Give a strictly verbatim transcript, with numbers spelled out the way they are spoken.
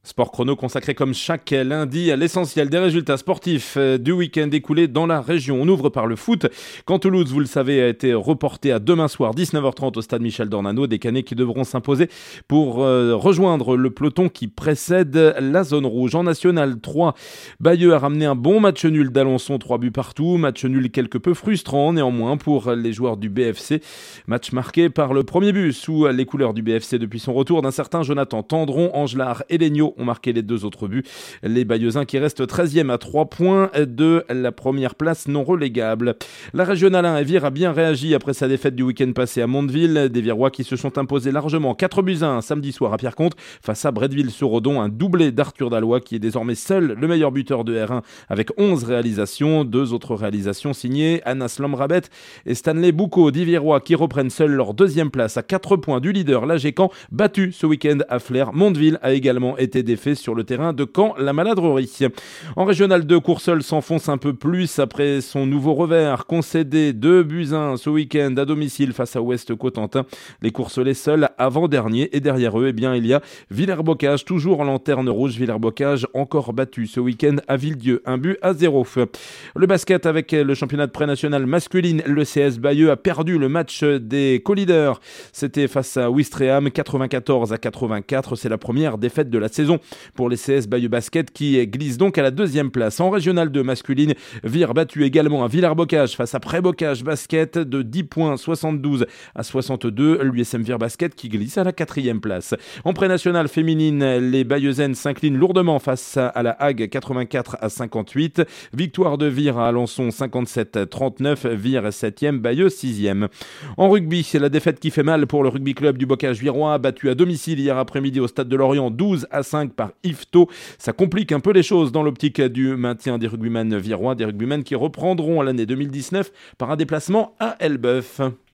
Sport chrono consacré comme chaque lundi à l'essentiel des résultats sportifs du week-end écoulé dans la région. On ouvre par le foot. Quand Toulouse, vous le savez, a été reporté à demain soir dix-neuf heures trente au stade Michel Dornano. Des Canets qui devront s'imposer pour euh, rejoindre le peloton qui précède la zone rouge. En National trois, Bayeux a ramené un bon match nul d'Alençon, trois buts partout. Match nul quelque peu frustrant néanmoins pour les joueurs du B F C. Match marqué par le premier but sous les couleurs du B F C depuis son retour d'un certain Jonathan Tendron. Angelard et Legnaud ont marqué les deux autres buts. Les Bayeuxins qui restent treizième à trois points de la première place non relégable. La régionale un, Vire a bien réagi après sa défaite du week-end passé à Mondeville. Des Virois qui se sont imposés largement quatre buts à un samedi soir à Pierreconte face à Bretteville-sur-Odon. Un doublé d'Arthur Dallois qui est désormais seul le meilleur buteur de R un avec onze réalisations. Deux autres réalisations signées Anas Lamrabet et Stanley Boucaud. Des Virois qui reprennent seuls leur deuxième place à quatre points du leader, l'A G Caen, battu ce week-end à Flers. Mondeville a également été défait sur le terrain de Caen, la Maladrerie. En régional deux, Courseulles s'enfonce un peu plus après son nouveau revers, concédé deux buts à un ce week-end à domicile face à Ouest-Cotentin. Les Courcelais seuls avant-dernier et derrière eux, eh bien, il y a Villers-Bocage, toujours en lanterne rouge. Villers-Bocage encore battu ce week-end à Villedieu, un but à zéro. Le basket avec le championnat de pré-national masculine, le C S Bayeux a perdu le match des co-leaders. C'était face à Ouistreham, quatre-vingt-quatorze à quatre-vingt-quatre. C'est la première défaite de la saison pour les C S Bayeux Basket qui glisse donc à la deuxième place. En régional deux masculine, Vire battu également à Villers-Bocage face à Pré-Bocage Basket de dix points, soixante-douze à soixante-deux. L'U S M Vire Basket qui glisse à la quatrième place. En pré-national féminine, les Bayeuxaines s'inclinent lourdement face à la Hague, quatre-vingt-quatre à cinquante-huit. Victoire de Vire à Alençon, cinquante-sept à trente-neuf. Vire septième, Bayeux sixième. En rugby, c'est la défaite qui fait mal pour le rugby club du Bocage virois, battu à domicile hier après-midi au stade de Lorient, douze à cinq par Yvetot. Ça complique un peu les choses dans l'optique du maintien des rugbymen virois, des rugbymen qui reprendront l'année deux mille dix-neuf par un déplacement à Elbeuf.